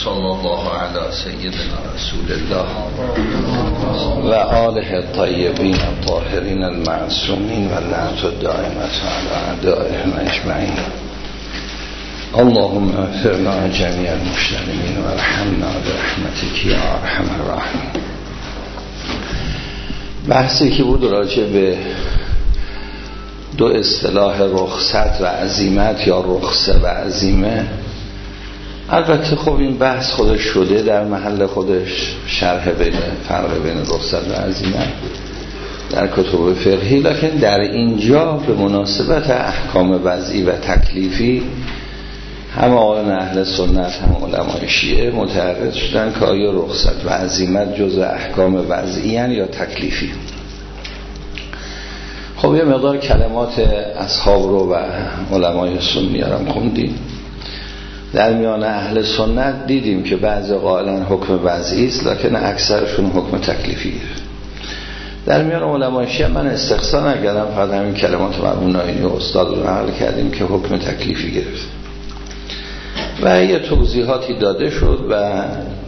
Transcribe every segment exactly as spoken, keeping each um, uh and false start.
صلی الله علی سیدنا رسول الله و آله الطیبین الطاهرین المعصومین و لعنت الدائمة علی اعدائهم اجمعین. اللهم اغفر لنا جمیع المسلمین و ارحمنا برحمتک یا ارحم الراحمین. بحثی که بود راجع به دو اصطلاح رخصت و عزیمت یا رخصه و عزیمه. البته خب این بحث خودش شده در محل خودش، شرح بین فرق بین رخصت و عزیمت در کتب فقهی، لکن در اینجا به مناسبت احکام وضعی و تکلیفی هم آقایان اهل سنت هم علمای شیعه متعرض شدن که آیا رخصت و عزیمت جزء احکام وضعی هن یا تکلیفی. خب یه مقدار کلمات اصحاب رو و علمای سنی هم خوندیم. در میان اهل سنت دیدیم که بعضی قائلن حکم وضعی است، لکن اکثرشون حکم تکلیفی. در میان علمای شیعه من استقصا نکردم، فقط همین کلمات مرحوم ناینی و استاد رو نقل کردیم که حکم تکلیفی گرفت و یه توضیحاتی داده شد و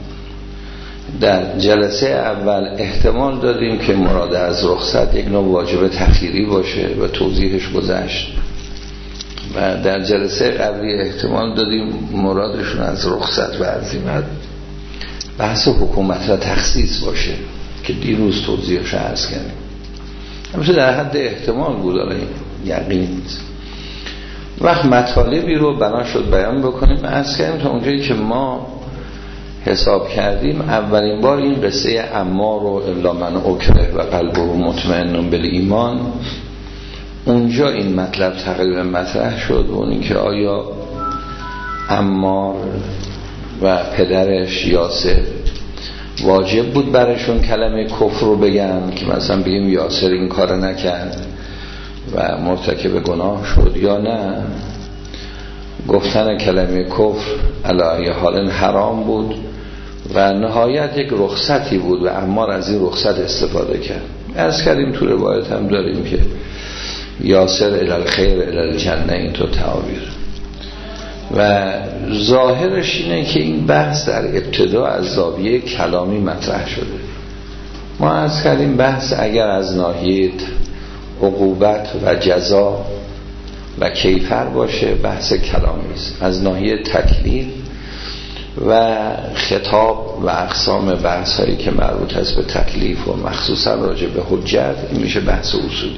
در جلسه اول احتمال دادیم که مراد از رخصت یک نوع واجب تخییری باشه و توضیحش گذشت و در جلسه قبلی احتمال دادیم مرادشون از رخصت و عزیمت بحث حکومت و تخصیص باشه که دیروز توضیحش عرض کردیم. همیشه در حد احتمال بود، الان یقین نیست. وقت مطالبی رو بنا شد بیان بکنیم. عرض کردیم تا اونجایی که ما حساب کردیم اولین بار این قصه عمار رو الا من اکره و قلبه مطمئن بالایمان، اونجا این مطلب تقریبا مطرح شد و این که آیا عمار و پدرش یاسر واجب بود برشون کلمه کفر رو بگن که مثلا بگیم یاسر این کار نکرد و مرتکب گناه شد، یا نه گفتن کلمه کفر علی حال حرام بود و نهایت یک رخصتی بود و عمار از این رخصت استفاده کرد. عرض کردیم تو روایت هم داریم که یاسر الی الخیر الی الجنه، این تو تعابیر و ظاهرش اینه که این بحث در ابتدا از زاویه کلامی مطرح شده. ما عرض کردیم بحث اگر از ناحیه عقوبت و جزا و کیفر باشه بحث کلامی است، از ناحیه تکلیف و خطاب و اقسام بحث هایی که مربوط است به تکلیف و مخصوصا راجع به حجت، این میشه بحث اصولی.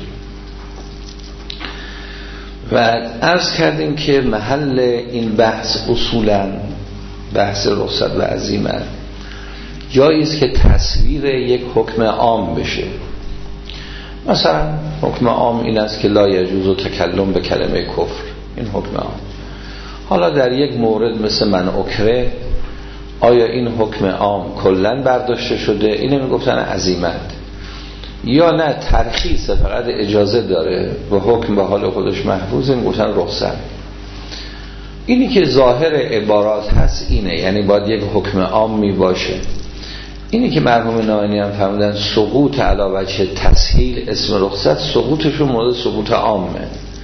و عرض کردیم که محل این بحث اصولا بحث رخصت و عزیمت جایی است که تصویر یک حکم عام بشه. مثلا حکم عام این است که لا یجوز تکلم به کلمه کفر، این حکم عام. حالا در یک مورد مثل من اکره، آیا این حکم عام کلن برداشته شده؟ اینو میگفتن عزیمت، یا نه ترخیص فقط اجازه داره و حکم به حال خودش محفوظه، میگفتن رخصت. اینی که ظاهر عبارات هست اینه، یعنی باید یک حکم عام می باشه. اینی که مرحوم ناینی هم فرمودن سقوط علی وجه تسهیل اسم رخصت، سقوطشون مورد سقوط عامه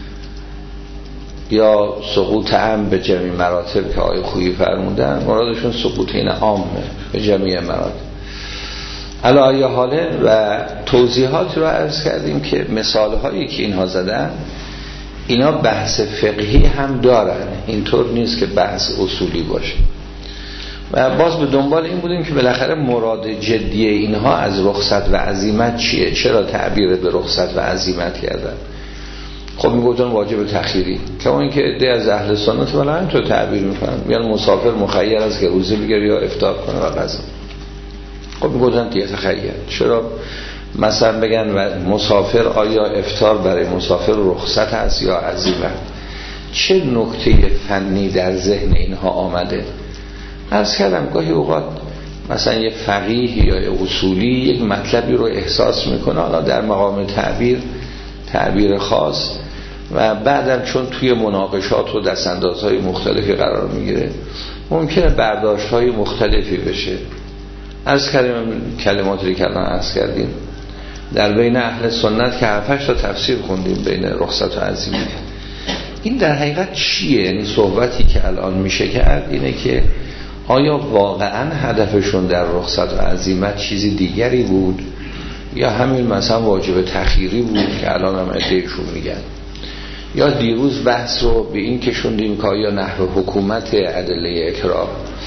یا سقوط عام به جمعی مراتب که آقای خویی فرمودن، مرادشون سقوط این عامه به جمعی مراتب. علی ای حاله و توضیحات رو عرض کردیم که مثال هایی که اینها زدن اینا بحث فقهی هم دارن، اینطور نیست که بحث اصولی باشه. و باز به دنبال این بودیم که بالاخره مراد جدی اینها از رخصت و عزیمت چیه، چرا تعبیر به رخصت و عزیمت کردن. خب میگفتن واجب تخییری، که اون که عده از اهل سنت ولی همینطور تعبیر میکنن، میگن مسافر مخیر است که روزه بگیره یا افطار کنه و غذا. خب میگفتن دیگه تخییر، چرا مثلا بگن و مسافر آیا افطار برای مسافر رخصت هست یا عزیمت؟ چه نکته فنی در ذهن اینها آمده؟ عرض کردم گاهی اوقات مثلا یه فقیه یا یه اصولی یک مطلبی رو احساس میکنه، حالا در مقام تعبیر تعبیر خاص و بعدم چون توی مناقشات و دستاندازهای مختلفی قرار میگیره ممکنه برداشت‌های مختلفی بشه. عرض کردیم کلماتی که الان عرض کردیم در بین اهل سنت که هفتش تا تفسیر خوندیم بین رخصت و عزیمت. این در حقیقت چیه؟ یعنی صحبتی که الان میشه کرد اینه که آیا واقعا هدفشون در رخصت و عزیمت چیزی دیگری بود یا همین مثلا واجب تخییری بود که الان هم ادعیشون میگن، یا دیروز بحث رو به این کشوندیم که یا نحو حکومت ادله اکراه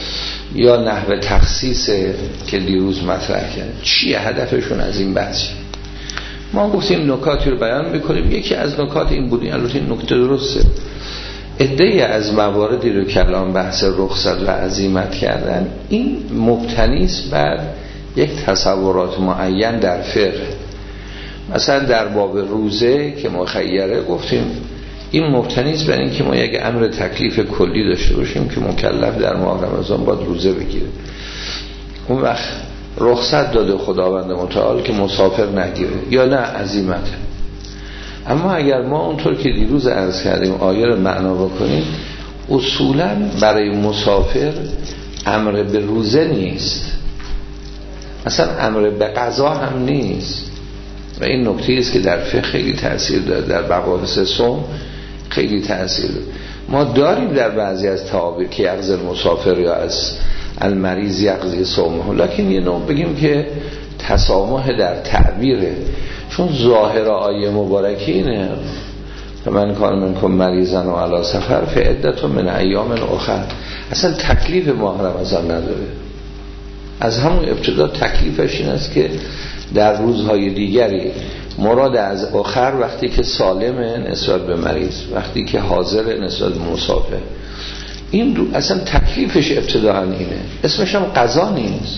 یا نحو تخصیص که دیروز مطرح کرد، چیه هدفشون از این بحثی؟ ما گفتیم نکاتی رو بیان میکنیم. یکی از نکات این بود، البته این نکته درسته، عده‌ای از مواردی رو که الان بحث رخصت و عزیمت کردن این مبتنی است بر یک تصورات معین در فقه. مثلا در باب روزه که مخیره گفتیم این مبتنی است بر این که ما یک امر تکلیف کلی داشته باشیم که مکلف در ماه رمضان باید روزه بگیره، اون وقت رخصت داده خداوند متعال که مسافر نگیره یا نه عزیمت. اما اگر ما اونطور که دیروز عرض کردیم آیه رو معنا بکنیم، اصولا برای مسافر امر به روزه نیست، اصلا امر به قضا هم نیست و این نکته است که در فقه خیلی تأثیر داره، در مباحث صوم خیلی تأثیر داره. ما داریم در بعضی از تعابیر که یقضی المسافر یا از المریض یقضی صومه، لکن یه نوع بگیم که تسامح در تعبیره، چون ظاهر آیه مبارکه اینه من کان منکم مریضن و علی سفر فعدت من ایام اخر. اصلا تکلیف ماه رمضان نداره، از همون ابتدا تکلیفش این است که در روزهای دیگری مراد از آخر وقتی که سالمه نسبت به مریض، وقتی که حاضر نسبت به مسافر. این اصلا تکلیفش ابتداً اینه، اسمش هم قضا نیست،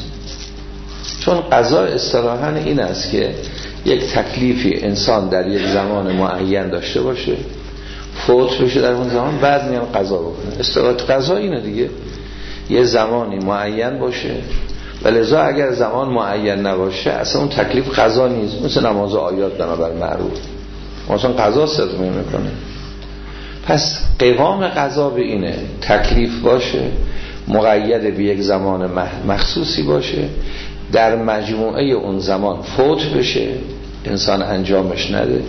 چون قضا اصطلاحاً این است که یک تکلیفی انسان در یک زمان معین داشته باشه، فوت بشه در اون زمان، بعد میان قضا بکنه. اصطلاح قضا اینه دیگه، یه زمانی معین باشه و لذا اگر زمان معین نباشه اصلا اون تکلیف قضا نیست، مثل نماز و آیات بنابر معروف مثلا قضا صدق میکنه. پس قوام قضا به اینه تکلیف باشه، مقید به یک زمان مخصوصی باشه، در مجموعه اون زمان فوت بشه، انسان انجامش نده.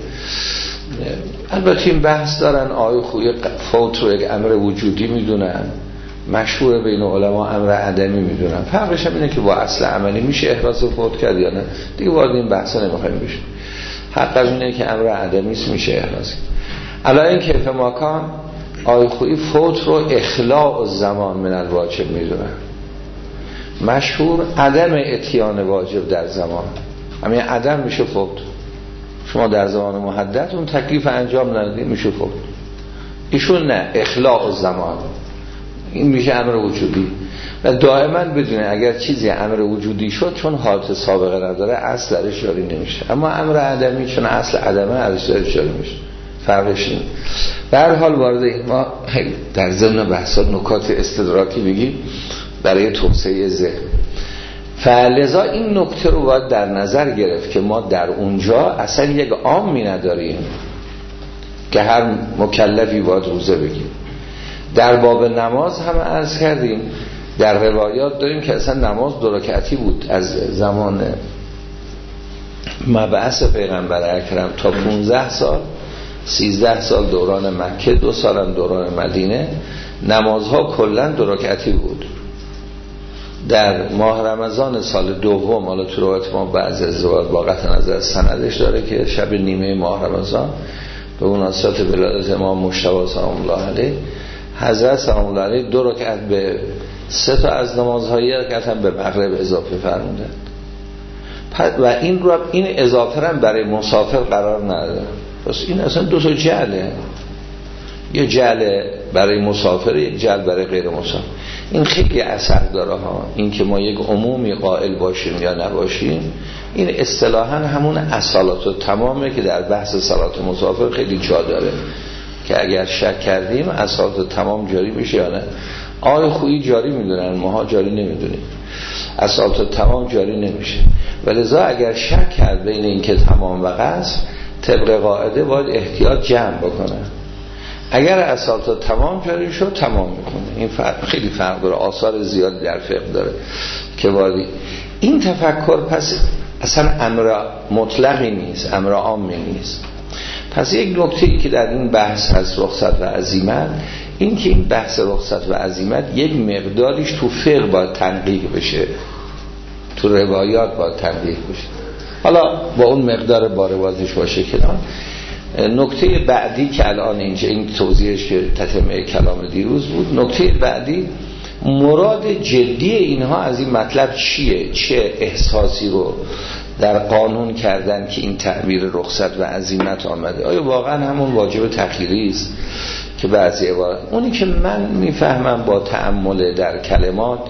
البته این بحث دارن آیا خوی فوت رو یک امر وجودی میدونن، مشهور بین علما امر عدمی میدونن، فرقش هم اینه که با اصل عملی میشه احراز فوت کرد یا نه، دیگه وارد این بحثا نمیخوایم بشیم. حق اینه که امر عدمی است میشه احراز. الان کیف ماکان آیا خوی فوت رو اخلاء الزمان من الواجب میدونن، مشهور عدم اتیان واجب در زمان، همین عدم میشه فوت. شما در زمان محدد اون تکلیف انجام ندید میشه فوت، ایشون نه، اخلاء الزمان این میشه امر وجودی. و دائما بدونه اگر چیزی امر وجودی شد چون حالت سابقه نداره اصل درش جاری نمیشه، اما امر عدمی چون اصل عدمه ازش درش جاری میشه، فرقش اینه. به هر حال وارد این ما در ضمن بحثات نکات استدراکی بگیم برای توسعه ذهن. فلذا این نکته رو باید در نظر گرفت که ما در اونجا اصلا یک عامی نداریم که هر مکلفی باید روزه بگیم. در باب نماز هم عرض کردیم در روایات داریم که اصلا نماز دو رکعتی بود از زمان مبعث پیغمبر اکرم تا پانزده سال، سیزده سال دوران مکه، دو سال هم دوران مدینه، نمازها کلن دو رکعتی بود. در ماه رمضان سال دوم، حالا تو روایت ما بعضی از روایات با قطع نظر سندش داره که شب نیمه ماه رمضان به مناسبت ولادت امام مجتبی سلام الله علیه، حضرت سلام الله علیه دو رکعت به سه تا از نمازهای رکعت هم به مغرب اضافه فرمودند و این رو این اضافه هم برای مسافر قرار نداره. پس این اصلا دو تا جعله، یه جعل برای مسافر، یک جعل برای غیر مسافر. این خیلی اثر داره ها، این که ما یک عمومی قائل باشیم یا نباشیم، این اصطلاحاً همون اصالات و تمامه که در بحث صلات مسافر خیلی جا داره که اگر شک کردیم اصالات و تمام جاری میشه یا نه. آقای خویی جاری میدونن، ماها جاری نمیدونیم، اصالات و تمام جاری نمیشه. ولذا اگر شک کرد بین این که تمام و قصر، طبق قاعده باید احتیاط جمع بکنه. اگر اصالت تمام جاری شد تمام میکنه. این فرق خیلی فرق داره، آثار زیادی در فقه داره که وارد این تفکر پس اصلا امر مطلقی نیست، امر عامی نیست. پس یک نکته‌ای که در این بحث هست رخصت و عزیمت این که این بحث رخصت و عزیمت یک مقداریش تو فقه باید تنقیح بشه، تو روایات باید تنقیح بشه. حالا با اون مقدار باروازش باشه کنار. نکته بعدی که الان اینجا این توضیحش که تتمه کلام دیروز بود، نکته بعدی مراد جدی اینها از این مطلب چیه؟ چه احساسی رو در قانون کردن که این تعبیر رخصت و عزیمت آمده؟ آیا واقعا همون واجب تخییری است که بعضی عبارت، اونی که من میفهمم با تأمل در کلمات،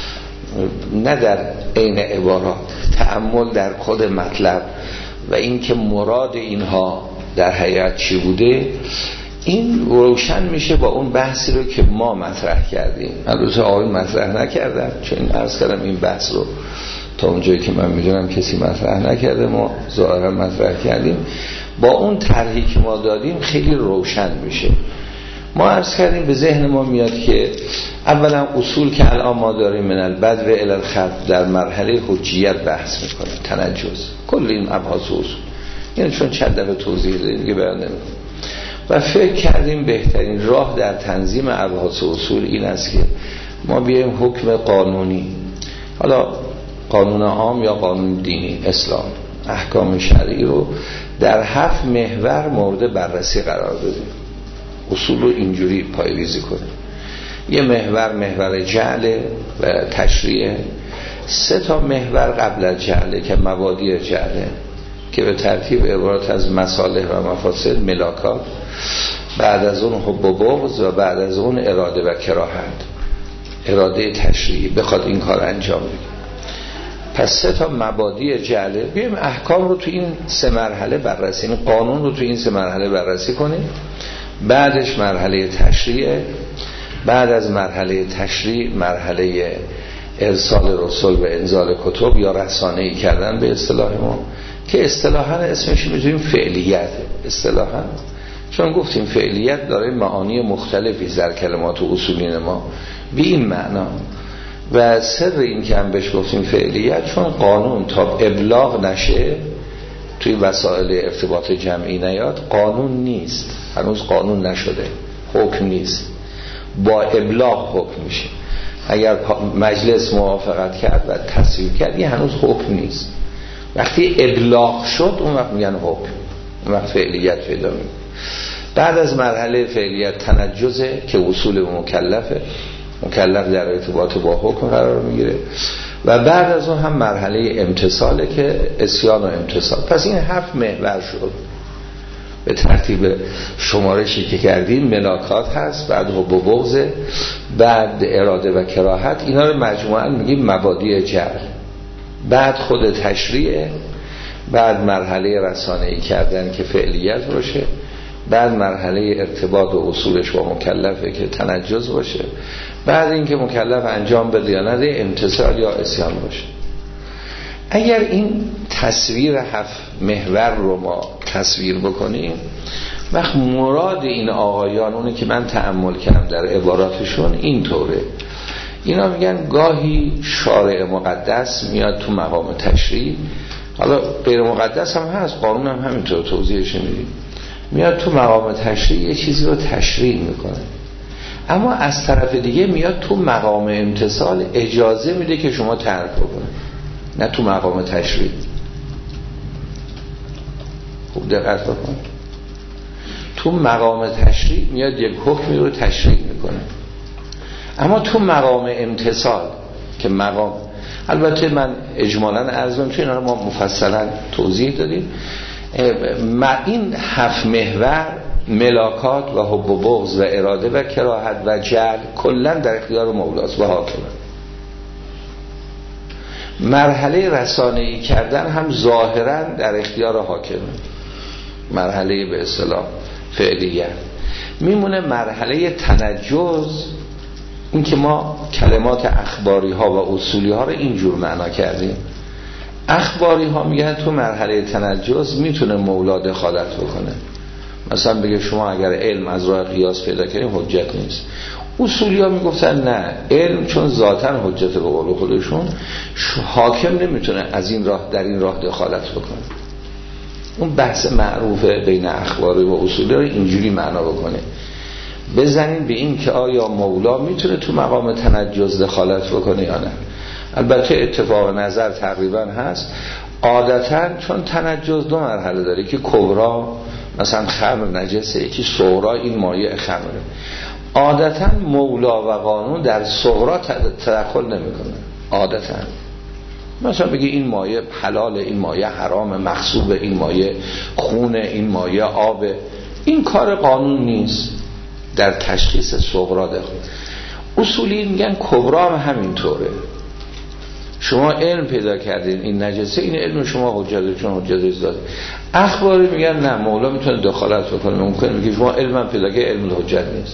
نه در عین عبارات، تأمل در خود مطلب و این که مراد اینها در حقیقت چی بوده، این روشن میشه با اون بحثی رو که ما مطرح کردیم. البته آقایون مطرح نکردن، چون عرض کردم این بحث رو تا اونجایی که من میدونم کسی مطرح نکرده، ما ظاهرا مطرح کردیم. با اون طرحی که ما دادیم خیلی روشن میشه. ما عرض کردیم به ذهن ما میاد که اولا اصول که الان ما داریم من البدو الی الخلف در مرحله حجیت بحث میکنه، تنجز، کل این ابحاث اصول، یعنی چون چند دفعه توضیح دادیم دیگه بیان نمیکنم. و فکر کردیم بهترین راه در تنظیم ابحاث اصول این است که ما بیایم حکم قانونی، حالا قانون عام یا قانون دینی اسلام، احکام شرعی رو در هفت محور مورد بررسی قرار بدیم، اصول رو اینجوری پایه‌ریزی کنیم. یه محور محور جعل و تشریع، سه تا محور قبل از جعل که مبادی جعله که به ترتیب عبارت از مصالح و مفاسد، ملاکات، بعد از اون حب و بغض و بعد از اون اراده و کراهت، اراده تشریعی بخواد این کار انجام بده. پس سه تا مبادی جعله، بیایم احکام رو تو این سه مرحله بررسی کنیم، قانون رو تو این سه مرحله بررسی کنیم، بعدش مرحله تشریع، بعد از مرحله تشریع مرحله ارسال رسول و انزال کتب یا رسانه‌ای کردن به اصطلاح ما، که اصطلاحاً اسمش میذاریم فعلیت. اصطلاحاً چون گفتیم فعلیت داره معانی مختلفی در کلمات و اصولین ما به این معنا، و سر این که هم بهش گفتیم فعلیت چون قانون تا ابلاغ نشه توی وسایل ارتباط جمعی نیاد قانون نیست، هنوز قانون نشده، حکم نیست، با ابلاغ حکم میشه. اگر مجلس موافقت کرد و تصویب کرد این هنوز حکم نیست، وقتی ابلاغ شد اون وقت میگن حکم، اون وقت فعلیت پیدا میکنه. بعد از مرحله فعلیت تنجزه که اصول مکلفه، مکلف در ارتباط با حکم قرار میگیره، و بعد از اون هم مرحله امتصاله که اسیان و امتصال. پس این هفت محور شد به ترتیب شمارشی که کردیم. ملاکات هست، بعد حب و بغض، بعد اراده و کراهت، اینا رو مجموعاً میگیم مبادی جعل، بعد خود تشریع، بعد مرحله رسانه‌ای کردن که فعلیت باشه، بعد مرحله ارتباط و اصولش با مکلفه که تنجز باشه، بعد اینکه مکلف انجام بده یا نده امتصال یا اسیان باشه. اگر این تصویر هفت محور رو ما تصویر بکنیم، وقت مراد این آقایان، اونه که من تأمل کردم در عباراتشون اینطوره، اینا میگن گاهی شارع مقدس میاد تو مقام تشریع، حالا غیر مقدس هم هست، قانون هم همینطور توضیحش میدیم، میاد تو مقام تشریع یه چیزی رو تشریع میکنه، اما از طرف دیگه میاد تو مقام امتصال اجازه میده که شما ترک بکنه، نه تو مقام تشریع. خوب دقت بکن، تو مقام تشریع میاد یک حکمی رو تشریع میکنه، اما تو مقام امتصال که مقام، البته من اجمالاً عرض می‌کنم چون اینا رو ما مفصلاً توضیح دادیم، این هفت محور ملاکات و حب و بغض و اراده و کراهت و جعل کلاً در اختیار مولاست و حاکمه. مرحله رسانه‌ای کردن هم ظاهراً در اختیار حاکمه، مرحله به اصطلاح فعلیت. میمونه مرحله تنجز، این که ما کلمات اخباری ها و اصولی ها رو اینجور معنا کردیم. اخباری ها میگن تو مرحله تنجز میتونه مولا دخالت بکنه، مثلا بگه شما اگر علم از راه قیاس پیدا کنیم حجت نیست. اصولی ها میگفتن نه، علم چون ذاتاً حجت به قول خودشون، حاکم نمیتونه از این راه در این راه دخالت بکنه. اون بحث معروف بین اخباری و اصولی رو اینجوری معنا بکنه. بزنین به این که آیا مولا میتونه تو مقام تنجز دخالت بکنه یا نه. البته اتفاق نظر تقریبا هست. عادتا چون تنجز دو مرحله داره که کبرا مثلا خمر نجسه، یکی صغرا این مایع خمره. عادتا مولا و قانون در صغرا تدخل نمیکنه. عادتا مثلا بگی این مایع حلال، این مایع حرام، مغصوب، این مایع خون، این مایع آب، این کار قانون نیست در تشخیص صغرا داخل. اصولی میگن کبرا هم همینطوره. شما علم پیدا کردین این نجسه، این علم شما حجت، چون حجت داده. اخباری میگن نه مولا میتونه دخالت بکنه. ممکنه میگه شما علم پیدا کردین، علم حجت نیست.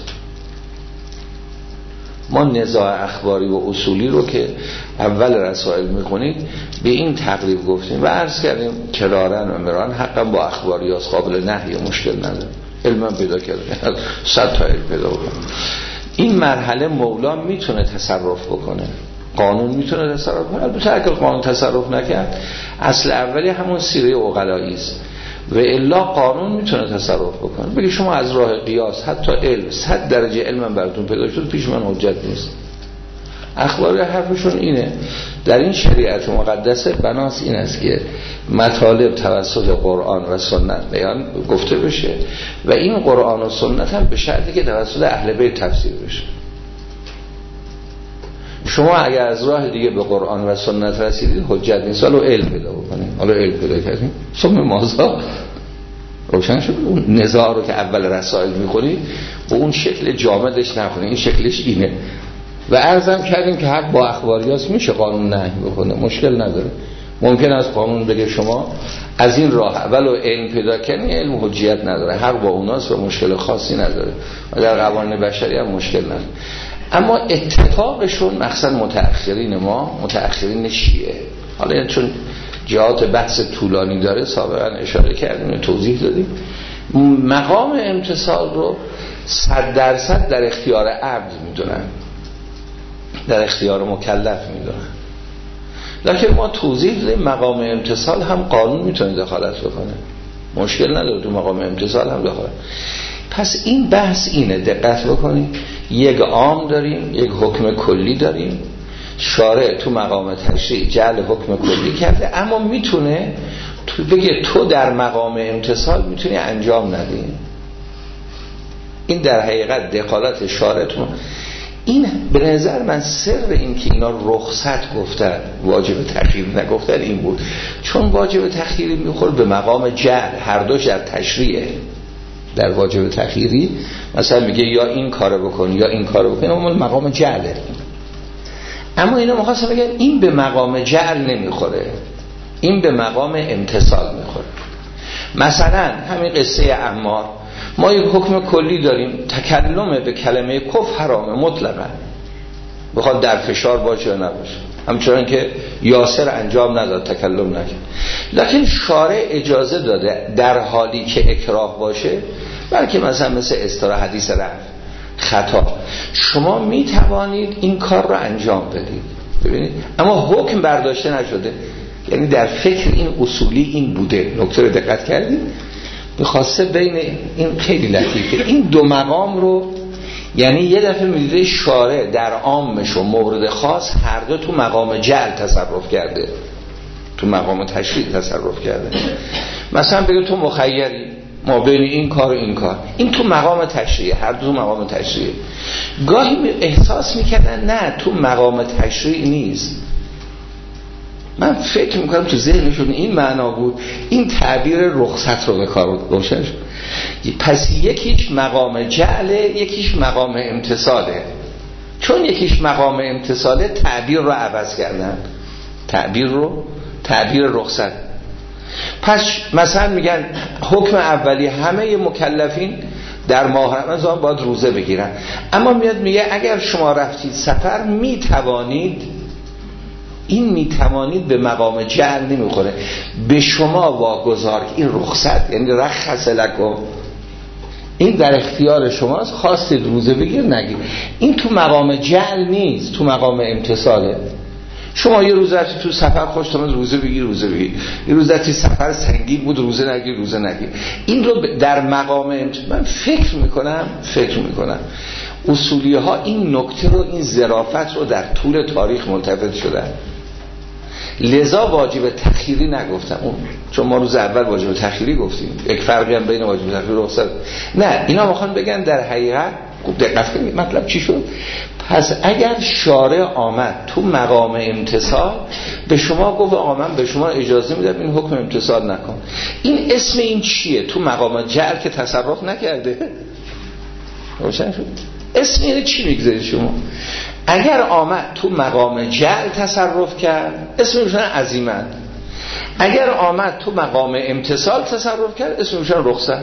ما نزاع اخباری و اصولی رو که اول رسائل میکنید به این تقریب گفتیم و عرض کردیم کرارن و مران حقا با اخباری از قابل نهی و مشکل نداره. علم پیدا کردن صد تا علم پیدا بکنه. این مرحله مولا میتونه تصرف بکنه، قانون میتونه تصرف کنه. البته اگر قانون تصرف نکرد اصل اولی همون سیره عقلایی است و الا قانون میتونه تصرف بکنه. بگی شما از راه قیاس حتی علم صد درجه علم براتون پیدا شد، پیش من حجت نیست. اخبار حرفشون اینه در این شریعت مقدسه بناس این است که مطالب توسط قرآن و سنت بیان گفته بشه و این قرآن و سنت هم به شرطی که توسط اهل بیت تفسیر بشه. شما اگر از راه دیگه به قرآن و سنت رسیدید حجت نیست. حالا علم پیدا بکنید، حالا علم پیدا کردیم ثم مازا روشن شد. اون نزاع رو که اول رسائل میخونید به اون شکل جامدش نخونید، این شکلش اینه. و عرضم کردیم که حق با اخباریاست، میشه قانون نهی بکنه، مشکل نداره. ممکن است قانون بگه شما از این راه اول و علم پیدا کنی، علم حجیت نداره، حق با اوناست و مشکل خاصی نداره و در قوانین بشری هم مشکل نداره. اما اتفاقشون مخصوصا متأخرین ما، متأخرین شیعه، حالا چون جهات بحث طولانی داره سابقا اشاره کردیم و توضیح دادیم، مقام امتصال رو صد درصد در اختیار عبد میدونن، در اختیار مکلف میدونن. لکن ما توضیح دادیم مقام امتصال هم قانون میتونه دخالت بکنه، مشکل نداره تو مقام امتصال هم دخالت. پس این بحث اینه، دقت بکنید. یک عام داریم، یک حکم کلی داریم. شارع تو مقام تشریع جعل حکم کلی کرده، اما میتونه تو بگه تو در مقام امتصال میتونی انجام ندی. این در حقیقت دخالت شارع تو. این به نظر من سر این که اینا رخصت گفتن واجب تخییر نگفتن این بود، چون واجب تخییری میخوره به مقام جعل. هر دوش در تشریعه. در واجب تخییری مثلا میگه یا این کارو بکن یا این کارو بکن، اما مقام جعله. اما اینا میخواستم بگن این به مقام جعل نمیخوره، این به مقام امتصال میخوره. مثلا همین قصه عمار، ما یک حکم کلی داریم، تکلم به کلمه کفر حرامه مطلقاً، بخواد در فشار باشه یا نباشه. همچنان که یاسر انجام نداد، تکلم نکرد، لکن شارع اجازه داده در حالی که اکراه باشه، بلکه مثلا مثل استراحت حدیث رفع خطا، شما می توانید این کار رو انجام بدید. ببینید اما حکم برداشته نشده، یعنی در فکر این اصولی این بوده. نکته رو دقت کردید؟ میخواسته بین این خیلی لطیفه این دو مقام رو، یعنی یه دفعه میدیده شارع در عامش و مورد خاص هر دو تو مقام جعل تصرف کرده، تو مقام تشریع تصرف کرده. مثلا بگه تو مخیری ما بین این کار و این کار، این تو مقام تشریع، هر دو تو مقام تشریع. گاهی احساس میکردن نه تو مقام تشریع نیست. من فکر میکنم تو ذهنشون این معنا بود، این تعبیر رخصت رو به کار روشن شد. پس یکیش مقام جعله، یکیش مقام امتصاله. چون یکیش مقام امتصاله تعبیر رو عوض کردن، تعبیر رو تعبیر رخصت. پس مثلا میگن حکم اولی همه مکلفین در ماه رمضان باید روزه بگیرن، اما میاد میگه اگر شما رفتید سفر میتوانید، این میتوانید به مقام جعل نمیخوره، به شما واگذار، این رخصت یعنی رخص لکم، این در اختیار شماست، خواستید روزه بگیر نگیر. این تو مقام جعل نیست، تو مقام امتصاله. شما یه روز رفتی تو سفر خوشت اومد روزه بگیر روزه بگیر، یه روز رفتی سفر سنگین بود روزه نگیر روزه نگیر. این رو در مقام من فکر میکنم فکر میکنم اصولی ها این نکته رو، این ظرافت رو در طول تاریخ ملتفت شدن. لذا واجب تخیری نگفتم اون، چون ما روز اول واجب تخیری گفتیم، یک فرقی هم بین واجب تخیری و رخصت. نه، اینا میخوان بگن در حقیقت خوب دقت کنید مطلب چی شد. پس اگر شارع آمد تو مقام امتصال به شما گفت آقا من به شما اجازه میدم این حکم امتصال نکن، این اسم این چیه؟ تو مقام جعل که تصرف نکرده، روشن شد؟ اسم اینه چی میگذارید شما؟ اگر آمد تو مقام جعل تصرف کرد اسم میشن عزیمت، اگر آمد تو مقام امتصال تصرف کرد اسم میشن رخصت.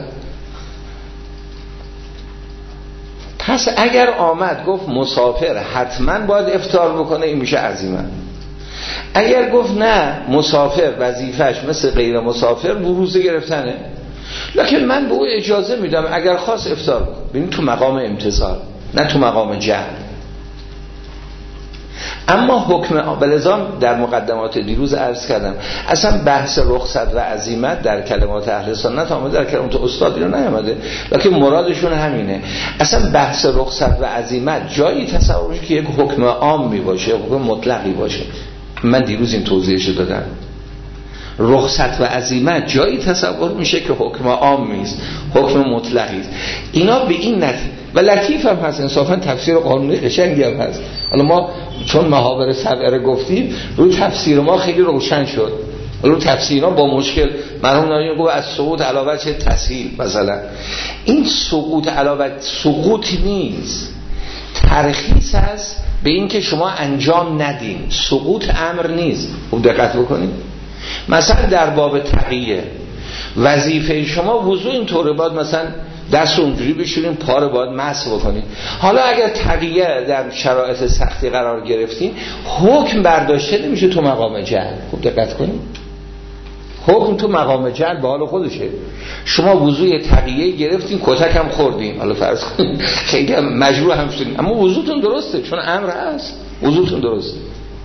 پس اگر آمد گفت مسافر حتما باید افطار بکنه این میشه عزیمت. اگر گفت نه مسافر وظیفش مثل غیر مسافر روزه گرفتنه، لکن من به او اجازه میدم اگر خواست افطار بکنه. ببین تو مقام امتصال نه تو مقام جعل. اما حکم بلزام در مقدمات دیروز عرض کردم اصلا بحث رخصت و عزیمت در کلمات اهل سنت آمده، در کلمات استاد اینو نیامده، لکن مرادشون همینه. اصلا بحث رخصت و عزیمت جایی تصور میشه که یک حکم عام می باشه، حکم مطلقی باشه. من دیروز این توضیحشو دادم. رخصت و عزیمت جایی تصور میشه که حکم عام نیست، حکم مطلقی است. اینا به این نتیجه و لطیف هم هست، انصافا تفسیر قانونی قشنگی هم هست. حالا ما چون محاور سبعه گفتیم روی تفسیر ما خیلی روشن شد. حالا تفسیرها با مشکل مرحوم نایمی گفت از سقوط علاوه چه تسهیل، مثلا این سقوط علاوه سقوط نیست، ترخیص است به این که شما انجام ندین، سقوط امر نیست. خوب دقت بکنید. مثلا در باب تقیه وظیفه شما وضو اینطوره، باید مثلا دست اونجوری بشورین، پا رو باید مسح بکنین. حالا اگر تقیه در شرایط سختی قرار گرفتین حکم برداشته نمیشه تو مقام جعل. خوب دقت کنین، حکم تو مقام جعل به حال خودشه. شما وضوی تقیه گرفتین کتک هم خوردین، حالا فرض کنین خیلی هم مجروح هم شدین، اما وضوتون درسته چون امر هست، وضوتون درسته.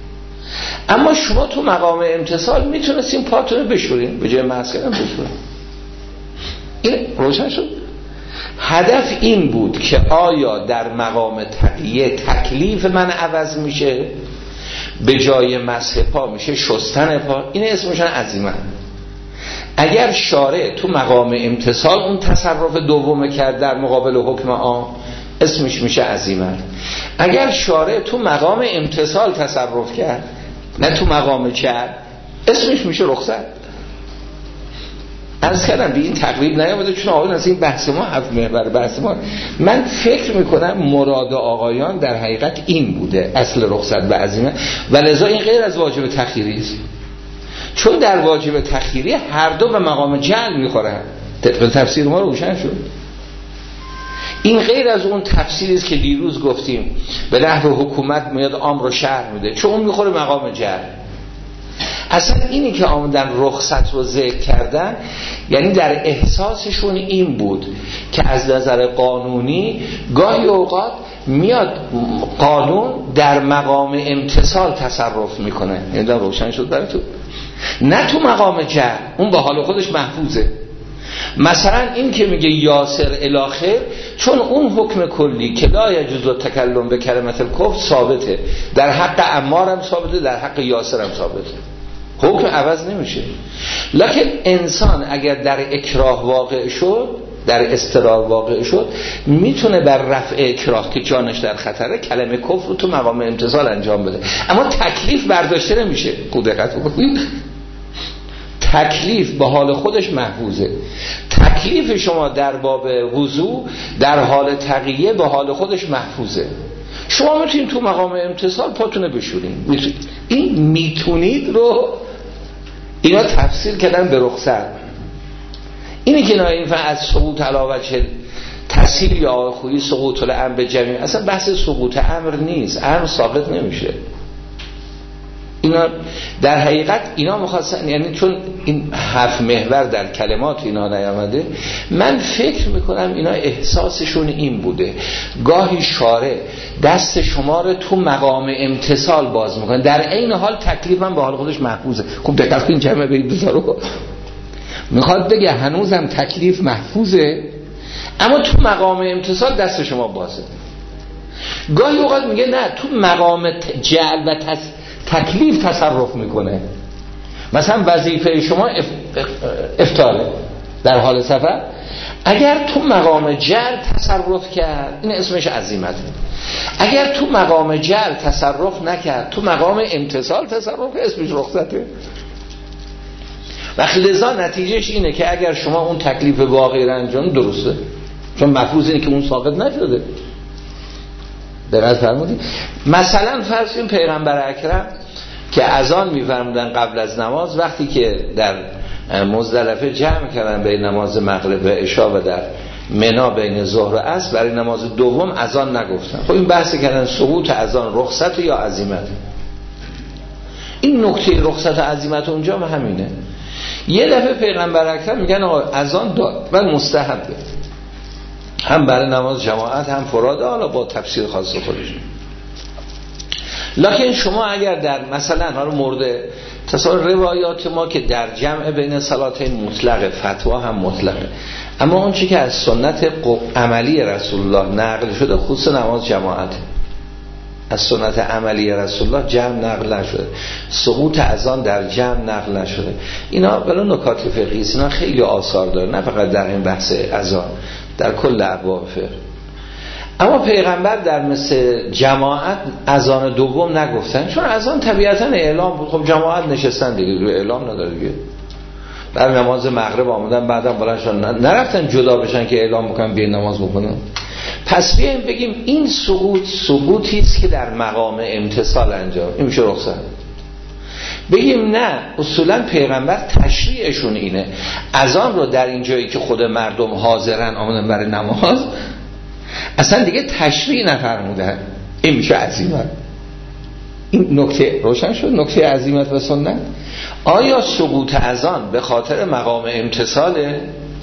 اما شما تو مقام امتصال میتونستین پاتون رو بشورین، به جای مسح کردن بشورین. این روشن شد. هدف این بود که آیا در مقام تقیه تکلیف من عوض میشه، به جای مسح پا میشه شستن پا، این اسمشن عزیمت. اگر شارع تو مقام امتصال اون تصرف دومه کرد در مقابل حکم عام اسمش میشه عزیمت. اگر شارع تو مقام امتصال تصرف کرد نه تو مقام جعل اسمش میشه رخصت. عرض کردم به این تقریب نیامده چون آقایان از این بحث ما هفت محور بحث ما. من فکر میکنم مراد آقایان در حقیقت این بوده، اصل رخصت و عزیمت، و لذا این غیر از واجب تخیری است، چون در واجب تخیری هر دو به مقام جعل میخورن. طبق تفسیر ما روشن شد. این غیر از اون تفسیری است که دیروز گفتیم به نحو حکومت میاد امر رو شرح میده، چون اون میخوره مقام جعل. اصلا اینی که آمدن رخصت رو ذکر کردن یعنی در احساسشون این بود که از نظر قانونی گاهی اوقات میاد قانون در مقام امتصال تصرف میکنه. یعنی در روشن شد براتون، نه تو مقام جعل، اون به حال خودش محفوظه. مثلا این که میگه یاسر الاخر، چون اون حکم کلی که لا یجوز تکلم به کلمت الکفر ثابته، در حق عمار هم ثابته، در حق یاسر هم ثابته، حکم عوض نمیشه. لکن انسان اگر در اکراه واقع شد، در اضطرار واقع شد، میتونه بر رفع اکراه که جانش در خطره کلمه کفر رو تو مقام امتصال انجام بده، اما تکلیف برداشته نمیشه. خود دقت بکنید، تکلیف به حال خودش محفوظه. تکلیف شما در باب وضو در حال تقیه به حال خودش محفوظه. شما میتونید تو مقام امتصال پاتونه بشورین، میتونید. این میتونید رو اینا تفسیر کردن به رخصت. اینی که نایم از سقوط علاوه چه تسهیل یا خویی سقوط الامر به جمعی، اصلا بحث سقوط امر نیست، امر ساقط نمیشه. اینا در حقیقت اینا میخواستن، یعنی چون این حرف محور در کلمات اینا نیامده، من فکر میکنم اینا احساسشون این بوده گاهی شارع دست شما رو تو مقام امتثال باز میکنه، در عین حال تکلیف هم به حال خودش محفوظه. خب دقیقاً این جمعه بگید رو میخواد بگه هنوزم تکلیف محفوظه اما تو مقام امتثال دست شما بازه. گاهی اوقات میگه نه، تو مقام جعل و تس... تکلیف تصرف میکنه. مثلا وظیفه شما اف... افطاره در حال سفر، اگر تو مقام جعل تصرف کرد این اسمش عزیمته، اگر تو مقام جعل تصرف نکرد تو مقام امتثال تصرف کرد اسمش رخصته. و لذا نتیجهش اینه که اگر شما اون تکلیف واقعی رو انجام درسته، چون مفروض اینه که اون ساقط نشده. دقت فرمودید؟ مثلا فرض کنیم پیغمبر اکرم که اذان می‌فرمودن قبل از نماز، وقتی که در مزدلفه جمع کردن بین نماز مغرب و عشا و در منا بین ظهر و عصر، برای نماز دوم اذان نگفتن. خب این بحث کردن سقوط اذان رخصت یا عزیمت. این نکته رخصت و عزیمت اونجا هم همینه. یه دفعه پیغمبر اکرم میگن آقا اذان داد و مستحبه، هم برای نماز جماعت هم فراده، حالا با تفسیر خاص خودش. لکن شما اگر در مثلا حالا مورد تصور روایات ما که در جمع بین صلاتین مطلقه، فتوا هم مطلقه، اما اون چی که از سنت عملی رسول الله نقل شده خصوص نماز جماعت، از سنت عملی رسول الله جمع نقل نشده، سقوط اذان در جمع نقل نشده. اینا بلا نکات فقهی است، اینا خیلی آثار داره، نه فقط در این بحث اذان، در کل ابواب فقه. اما پیغمبر در مثل جماعت اذان دوم نگفتن، چون اذان طبیعتا اعلام بود. خب جماعت نشستن دیگه، روی اعلام نداره دیگه. در نماز مغرب آمدن بعدم بلند شدن، نرفتن جدا بشن که اعلام بکنن بیاین نماز بخونن. پس بیایم بگیم این سقوط سقوطی است که در مقام امتثال انجام، این میشه رخصت. بگیم نه، اصولا پیغمبر تشریعشون اینه اذان رو در این جایی که خود مردم حاضرن آمدن برای نماز اصلا دیگه تشریع نفرمودن، این میشه عزیمت. این نکته روشن شد، نکته عزیمت و سنت. آیا سقوط اذان به خاطر مقام امتثاله؟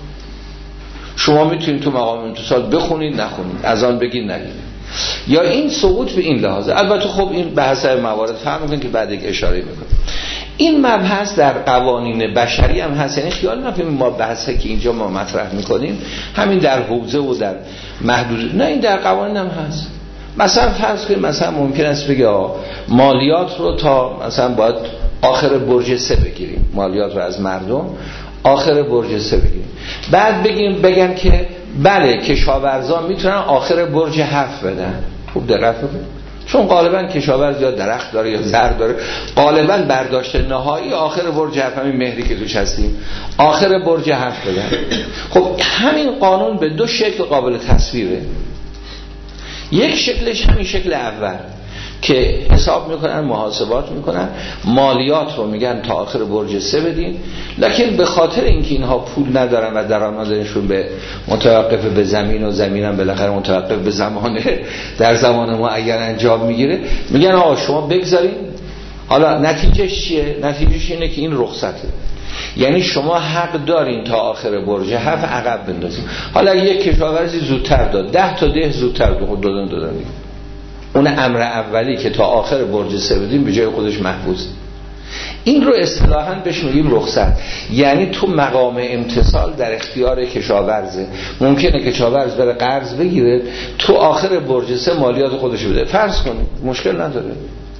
شما میتونید تو مقام امتثال بخونید نخونید، اذان بگید نگید، یا این سقوط به این لحاظه؟ البته خب این به حسب موارد فهم میکنید که بعد یک اشاره میکنم. این مبحث در قوانین بشری هم هست، یعنی خیال نکنید ما بحثی که اینجا ما مطرح میکنیم همین در حوزه و در محدود، نه، این در قوانین هم هست. مثلا فرض کنید مثلا ممکن است بگه مالیات رو تا مثلا باید آخر برج سه بگیریم، مالیات رو از مردم آخر برج سه بگیریم، بعد بگیم بگن که بله کشاورزان میتونن آخر برج هفت بدن. خوب دقت کنید، چون غالبا کشاورز یا درخت داره یا زر داره، غالبا برداشت نهایی آخر برج هفت، همین مهری که توش هستیم آخر برج هفت بدن. خب همین قانون به دو شکل قابل تصویره. یک شکلش همین شکل اول که حساب میکنن، محاسبات میکنن، مالیات رو میگن تا آخر برج سه بدین، لکن به خاطر اینکه اینها پول ندارن و درآمدشون به متوقف به زمین و زمینم بالاخره متوقف به زمانه، در زمان ما اگر انجام میگیره میگن آقا شما بگذارین. حالا نتیجهش چیه؟ نتیجهش اینه که این رخصته، یعنی شما حق دارین تا آخر برج هفت عقب بندازین. حالا یک کشاورزی زودتر داد، ده تا ده زودتر داد، دادن دادن دیگه. اون امر اولی که تا آخر برج سه بدیم به جای خودش محفوظ. این رو اصطلاحاً بهش میگیم رخصت، یعنی تو مقام امتثال در اختیار کشاورزه. ممکنه کشاورز بره قرض بگیره تو آخر برج سه مالیات خودش بده، فرض کنید، مشکل نداره.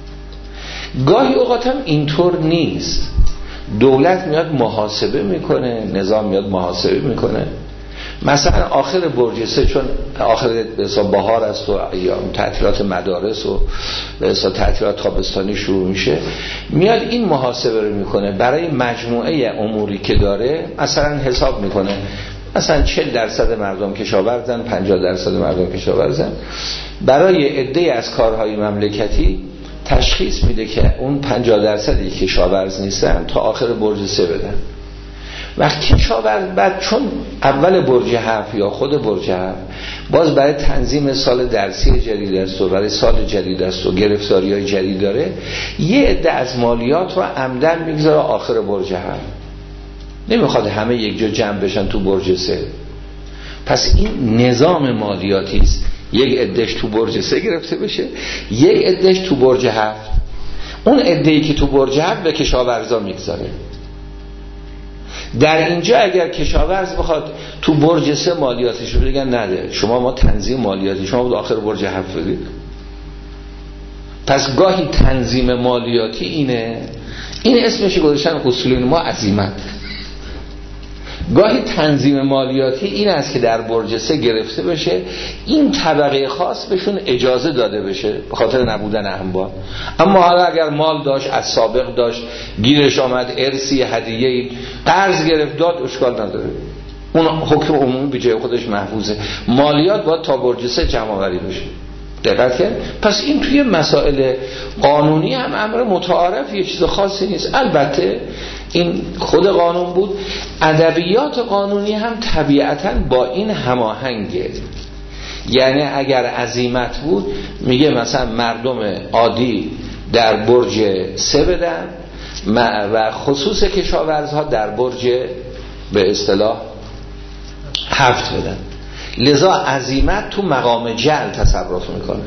گاهی اوقات هم اینطور نیست، دولت میاد محاسبه میکنه، نظام میاد محاسبه میکنه. مثلا آخر برج سه چون آخر حساب بهار است و یا تعطیلات مدارس و به حساب تعطیلات تابستانی شروع میشه، میاد این محاسبه رو میکنه برای مجموعه اموری که داره. مثلا حساب میکنه مثلا چهل درصد مردم کشاورزن، پنجاه درصد مردم کشاورزن، برای عده از کارهای مملکتی تشخیص میده که اون پنجاه درصدی کشاورز نیستن تا آخر برج سه بدن. وقتی کشاورز بعد چون اول برج هفت یا خود برج هفت باز برای تنظیم سال درسی جدید است و برای سال جدید است و گرفتاری‌های جدید داره، یه عده از مالیات رو عمدن میگذاره آخر برج هم، نمیخواد همه یک جا جمع بشن تو برج سه. پس این نظام مالیاتی است، یک عدهش تو برج سه گرفته بشه، یک عدهش تو برج هفت. اون عده‌ای که تو برج هفت به کشاورزا میگذاره. در اینجا اگر کشاورز بخواد تو برج سه مالیاتش رو بگن نده، شما ما تنظیم مالیاتی شما بود آخر برج هفت بدید. پس گاهی تنظیم مالیاتی اینه، این اسمش گذاشتن اصولین ما عزیمت. گاهی تنظیم مالیاتی این است که در برج سه گرفته بشه، این طبقه خاص بهشون اجازه داده بشه به خاطر نبودن انبار. اما حالا اگر مال داشت، از سابق داشت، گیرش آمد، ارثی، هدیه‌ای، قرض گرفت داد، اشکال نداره، اون حکم عمومی به جای خودش محفوظه. مالیات باید تا برج سه جمع آوری بشه. دقت کرد؟ پس این توی مسائل قانونی هم امر متعارف، یه چیز خاصی نیست. البته این خود قانون بود، ادبیات قانونی هم طبیعتاً با این هماهنگه. یعنی اگر عزیمت بود میگه مثلا مردم عادی در برج سه بدن و خصوص کشاورزها در برج به اصطلاح هفت بدن. لذا عزیمت تو مقام جعل تصرف میکنه.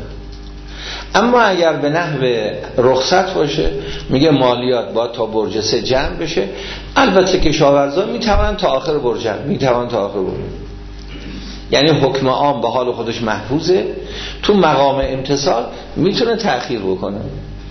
اما اگر به نحو رخصت باشه میگه مالیات باید تا برج سه جمع بشه. البته کشاورزا میتونن تا آخر برج میتونن تا آخر برج، یعنی حکم عام به حال خودش محفوظه، تو مقام امتثال میتونه تأخیر بکنه.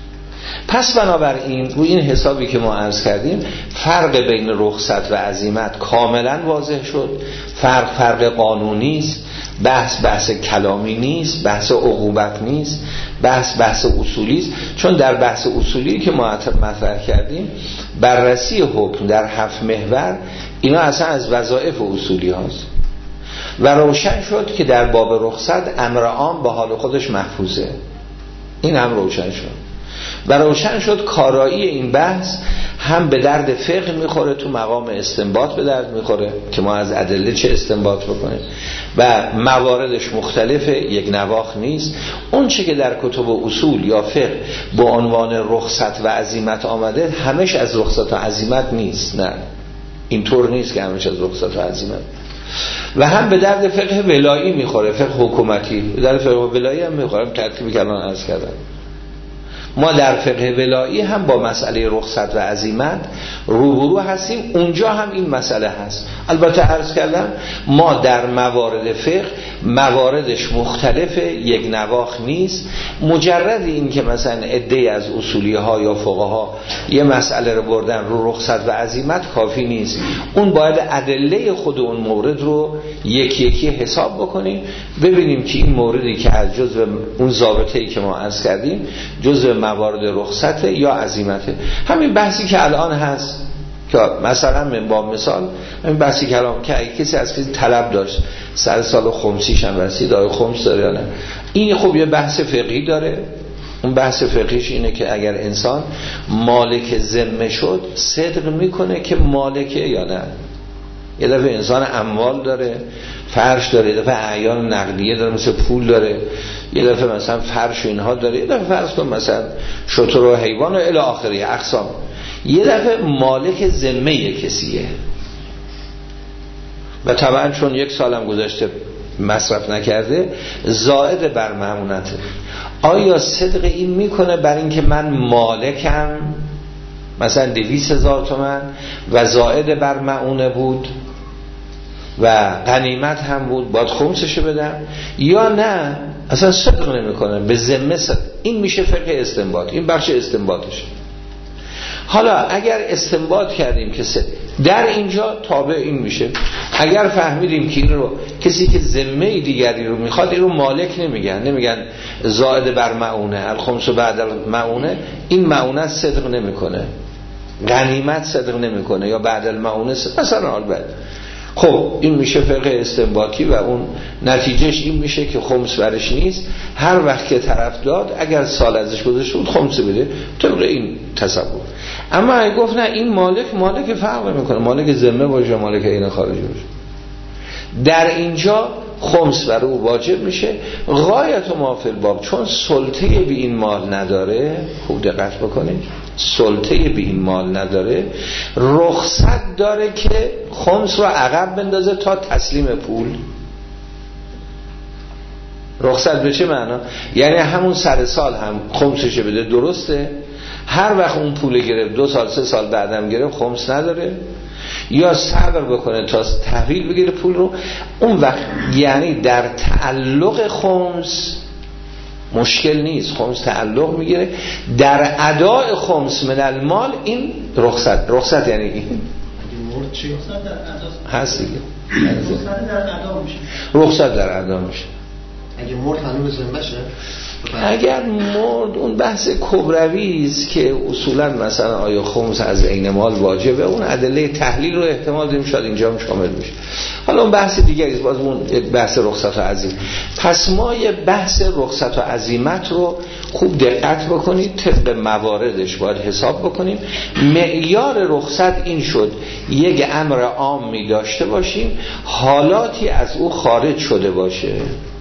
پس بنابراین روی این حسابی که ما عرض کردیم فرق بین رخصت و عزیمت کاملا واضح شد. فرق فرق قانونی است، بحث بحث کلامی نیست، بحث عقوبت نیست، بحث بحث اصولی است. چون در بحث اصولی که ما مطرح کردیم بررسی حکم در هفت محور، اینا اصلا از وظایف اصولی هاست و روشن شد که در باب رخصت امر عام به حال خودش محفوظه. این هم روشن شد و روشن شد کارایی این بحث هم به درد فقه میخوره، تو مقام استنباط به درد میخوره که ما از ادله چه استنباط بکنیم و مواردش مختلفه، یک نواخ نیست. اون چی که در کتب اصول یا فقه با عنوان رخصت و عزیمت آمده همش از رخصت و عزیمت نیست، نه اینطور نیست که همش از رخصت و عزیمت. و هم به درد فقه ولایی میخوره، فقه حکومتی به درد فقه ولایی هم میخوره، ترتیبی که الان عرض کردم. ما در فقه ولایی هم با مسئله رخصت و عزیمت روبرو هستیم، اونجا هم این مسئله هست. البته عرض کردم ما در موارد فقه مواردش مختلفه، یک نواخ نیست. مجرد این که مثلا عده‌ای از اصولی ها یا فقها یه مسئله رو بردن رو رخصت و عزیمت کافی نیست، اون باید ادله خود اون مورد رو یکی یکی حساب بکنیم، ببینیم که این موردی که از جزء اون ضابطه‌ای که ما عرض کردیم جزء موارد رخصت یا عزیمته. همین بحثی که الان هست که مثلا من با مثال همین بحثی که الان که کسی از کسی طلب داشت سر سال خمسیش هم رسید، آیا خمس داره یا نه، این خب یه بحث فقهی داره. اون بحث فقهیش اینه که اگر انسان مالک ذمه شد صدق میکنه که مالکه یا نه. یه دفعه انسان اموال داره، فرش داره، یه دفعه اعیان نقدیه داره مثل پول داره، یه دفعه مثلا فرش و اینها داره، یه دفعه فرض کن مثلا شتر و حیوان و الی آخره اقسام، یه دفعه مالک ذمه کسیه و طبعا چون یک سالم گذشته مصرف نکرده زائد بر مأمونته. آیا صدق این میکنه بر این که من مالکم مثلا دویست هزار تومان و زائد بر مأونه بود و غنیمت هم بود باید خمسشو بدم، یا نه اصلا صدق نمیکنه به ذمه صدق؟ این میشه فقه استنباط، این بخش استنباطشه. حالا اگر استنباط کردیم که در اینجا تابع این میشه، اگر فهمیدیم که این رو کسی که ذمه دیگری رو میخواد این رو مالک نمیگن، نمیگن زائد بر مؤونه الخمس بعد المؤونه، این مؤونه صدق نمیکنه، غنیمت صدق نمیکنه یا بعد المؤونه مثلا البته، خب این میشه فقه استنباطی و اون نتیجهش این میشه که خمس برش نیست. هر وقت که طرف داد اگر سال ازش گذشته بود خمس بده، طبق این تصور. اما اگه گفت نه این مالک مالک فرق میکنه، مالک ذمه باشه مالک عین خارجی باشه، در اینجا خمس بر او واجب میشه. غایت ما فی الباب، چون سلطه به این مال نداره، خوب دقت بکنید، سلطه به این مال نداره، رخصت داره که خمس رو عقب بندازه تا تسلیم پول. رخصت به چه معنا؟ یعنی همون سر سال هم خمسش بده، درسته؟ هر وقت اون پول گرفت دو سال سه سال بعدم گرفت خمس نداره، یا صبر بکنه تا تحویل بگیره پول رو. اون وقت یعنی در تعلق خمس مشکل نیست، خمس تعلق میگیره. در اداء خمس من المال این رخصت. رخصت یعنی این مرد چی؟ رخصت در ادا هست دیگه. رخصت در ادا میشه. رخصت در ادا میشه. اگه مرد هنوز ذمه‌شه، اگر مرد اون بحث کبروی است که اصولا مثلا آیا خمس از عین مال واجبه، اون ادله تحلیل رو احتمال داریم شاید اینجا هم شامل بشه. حالا اون بحث دیگری است، باز اون بحث رخصت و عزیمت. پس ما یه بحث رخصت و عزیمت رو خوب دقت بکنید، طبق مواردش باید حساب بکنیم. معیار رخصت این شد یک امر عامی داشته باشیم، حالاتی از او خارج شده باشه.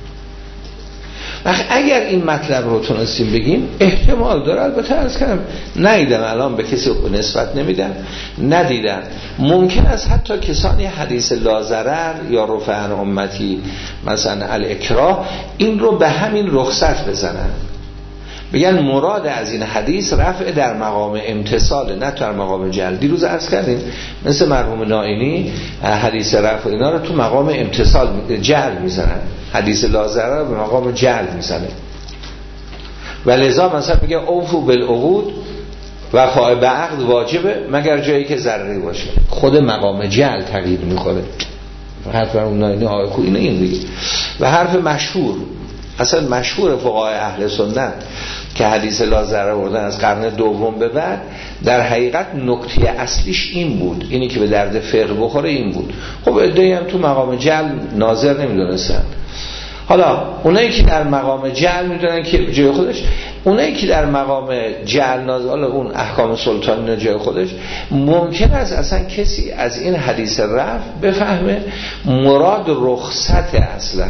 اگر این مطلب رو تونستیم بگیم احتمال داره، البته عرض کردم ندیدم، الان به کسی نسبت نمیدم، ندیدم، ممکن است حتی کسانی حدیث لازرر یا رفع عن امتی مثلا الاکراه این رو به همین رخصت بزنن، بگن مراد از این حدیث رفع در مقام امتصال نه در مقام جلد. دیروز عرض کردیم مثل مرحوم نائینی حدیث رفع اینا رو تو مقام امتصال جلد میزنن، حدیث لازرر رو به مقام جلد میزنه. و لذا مثلا میگه اوفو بالعقود وفاء به عقد واجبه مگر جایی که ضرری باشه، خود مقام جلد تغییر میکنه. حرف مرحوم نائینی آقای خوب اینه این دیگه. و حرف مشهور، اصلا مشهور فقهای اهل سنت که حدیث لازرر آوردن از قرن دوم به بعد، در حقیقت نکته اصلیش این بود، اینی که به درد فقه بخوره این بود. خب عده‌ای هم تو مقام جعل ناظر نمیدونستن. حالا اونایی که در مقام جعل میدونن که جای خودش، اونایی که در مقام جعل ناظر، حالا اون احکام سلطانی جای خودش، ممکن است اصلا کسی از این حدیث رفع بفهمه مراد رخصت اصلا.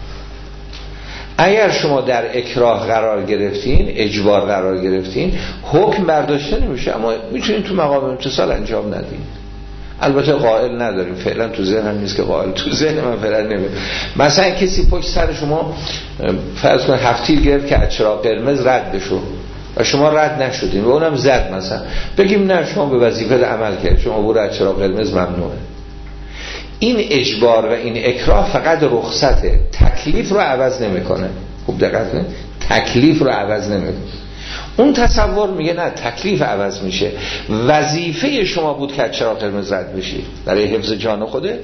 اگر شما در اکراه قرار گرفتین، اجبار قرار گرفتین، حکم برداشته نمیشه، اما میتونین تو مقام امتصال انجام ندین. البته قائل نداریم فعلا، تو ذهن هم نیست که قائل، تو ذهن من فعلا نمیاد. مثلا کسی پشت سر شما فرض کن هفت تیر گرفت که از چراغ قرمز رد بشو و شما رد نشدین و اونم زد، مثلا بگیم نه شما به وظیفه عمل کرد، شما عبور از چراغ قرمز ممنوعه. این اجبار و این اکراه فقط رخصته، تکلیف رو عوض نمیکنه. خوب دقت کنید، تکلیف رو عوض نمیکنه. اون تصور میگه نه تکلیف عوض میشه، وظیفه شما بود که چرا قرمز رد بشی برای حفظ جان خوده.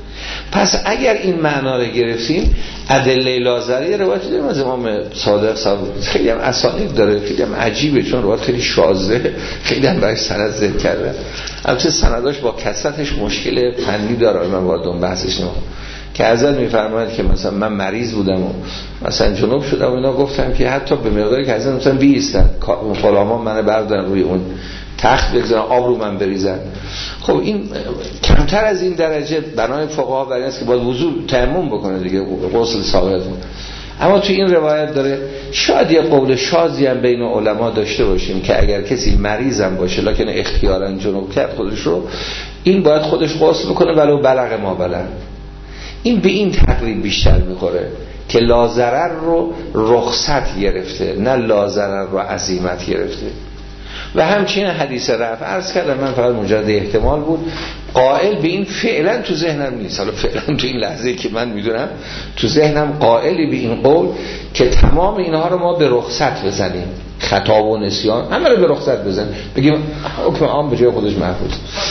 پس اگر این معنا رو گرفتیم، ادله لازری روایتی داریم از امام صادق صاحب، خیلی هم اسانید داره، خیلی هم عجیبه، چون روایت خیلی شاذه، خیلی هم برای سند ذکر کرده. البته سنداش با کثرتش مشکل فنی داره، من وارد اون بحثش نمی‌شم. که حضرت میفرماید که مثلا من مریض بودم و مثلا جنوب شدم و اینا، گفتم که حتی به مقداری که حضرت مثلا بیستن غلامان منو بردارن روی اون تخت بگذارن آب رو من بریزن. خب این کمتر از این درجه بنای فقها برای است که باید وضو تیمم بکنه دیگه، غسل ثابت. اما تو این روایت داره شاید یه قول شاذی هم بین علما داشته باشیم که اگر کسی مریضم باشه لکن اختیاراً جنوب کرد خودش رو، این باید خودش غسل بکنه ولو بلغ ما بلغ. این به این تقریب بیشتر میخوره که لازرر رو رخصت گرفته، نه لازرر رو عزیمت گرفته. و همچنین حدیث رفع عرض کردم من فقط مجرد احتمال بود، قائل به این فعلا تو ذهنم نیست. حالا فعلا تو این لحظه که من میدونم تو ذهنم قائلی به این قول که تمام اینها رو ما به رخصت بزنیم، خطا و نسیان همه رو به رخصت بزنیم، بگیم حکم عام به جای خودش محفوظ.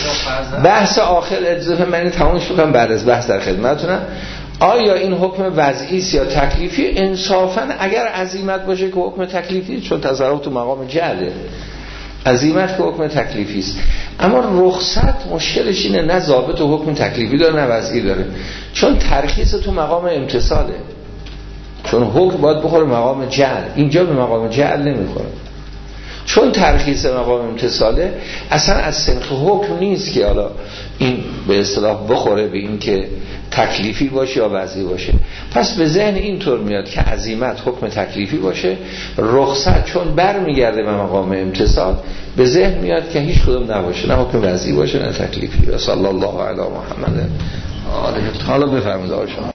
بحث آخر اجازه من تمامش بکنم بعد از بحث در خدمتتونم. آیا این حکم وضعی است یا تکلیفی؟ انصافا اگر عزیمت باشه که حکم تکلیفی، چون تصرف تو مقام جعله، عزیمت که حکم تکلیفی است. اما رخصت مشکلش اینه نه ضابط و حکم تکلیفی داره نه وضعی داره، چون ترخیص تو مقام امتصاله، چون حکم باید بخوره مقام جعل، اینجا به مقام جعل نمیخوره. چون ترخیص مقام امتثاله اصلا از سنخ حکم نیست که حالا این به اصطلاح بخوره به این که تکلیفی باشه یا وضعی باشه. پس به ذهن اینطور میاد که عزیمت حکم تکلیفی باشه، رخصت چون بر میگرده به مقام امتثال به ذهن میاد که هیچ کدوم نباشه، نه حکم وضعی باشه نه تکلیفی. صلی الله علی محمد. حالا بفرمایید آقا شما.